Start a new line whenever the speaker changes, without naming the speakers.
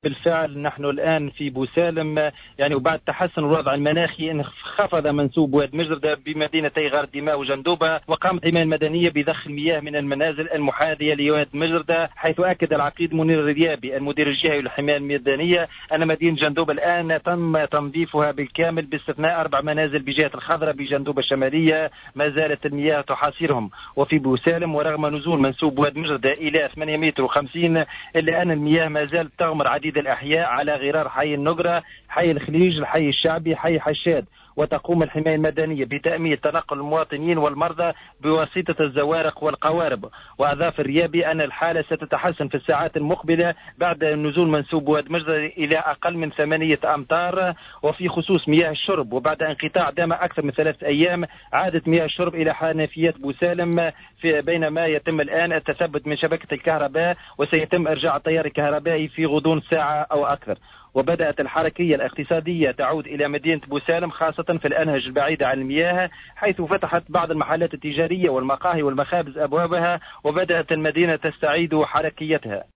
بالفعل نحن الآن في بوسالم، يعني وبعد تحسن الوضع المناخي انخفض منسوب واد مجردة بمدينتي غار دماء وجندوبة، وقامت الحماية المدنية بضخ المياه من المنازل المحاذية لواد مجردة، حيث أكد العقيد منير الريابي المدير الجهوي للحماية المدنية أن مدينة جندوبة الآن تم تنظيفها بالكامل باستثناء 4 منازل بجهة الخضراء بجندوبة الشمالية ما زالت المياه تحاصرهم. وفي بوسالم ورغم نزول منسوب واد مجردة إلى 8 متر و50 إلا أن المياه ما زالت تغمر عديد الأحياء على غرار حي النقرة، حي الخليج، الحي الشعبي، حي حشاد. وتقوم الحماية المدنية بتأمين تنقل المواطنين والمرضى بواسطة الزوارق والقوارب. وأضاف الريابي أن الحالة ستتحسن في الساعات المقبلة بعد نزول منسوب واد مجردة إلى أقل من 8 أمتار. وفي خصوص مياه الشرب، وبعد انقطاع دام أكثر من 3 أيام عادت مياه الشرب إلى حنفيات بوسالم، بينما يتم الآن التثبت من شبكة الكهرباء، وسيتم إرجاع التيار الكهربائي في غضون ساعة أو أكثر. وبدأت الحركية الاقتصادية تعود إلى مدينة بوسالم خاصة في الأنهج البعيدة عن المياه، حيث فتحت بعض المحلات التجارية والمقاهي والمخابز أبوابها، وبدأت المدينة تستعيد حركيتها.